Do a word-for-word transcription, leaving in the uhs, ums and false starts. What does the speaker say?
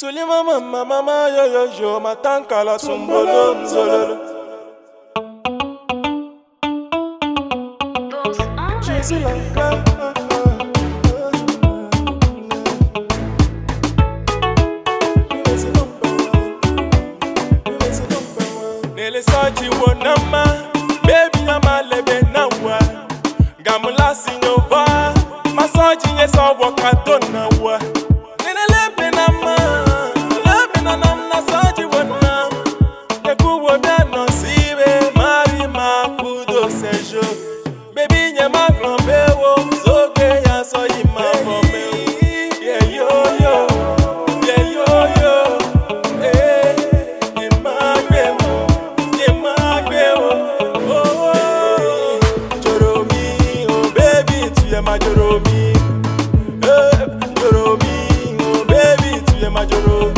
Sulima mama mama yo yo yo matanka la tumbolo mzololo. Jésus l'enca. Nele saji wonama, baby ama lebe nawa. Gamula sinyova, masaji nyesa wakadona wa. Nene lebe nama, lebe na namna saji wona. Nekuwa biano sibe, mari makudo sejo. Baby nyema glambewo, zoge ya so yima fome. Yeah yo yo, yeah yo yo. Eh, yema gbewo, yema gbewo. Oh oh, Joromi, oh baby, tu yema Joromi. Eh, Joromi, oh baby, tu yema Joromi.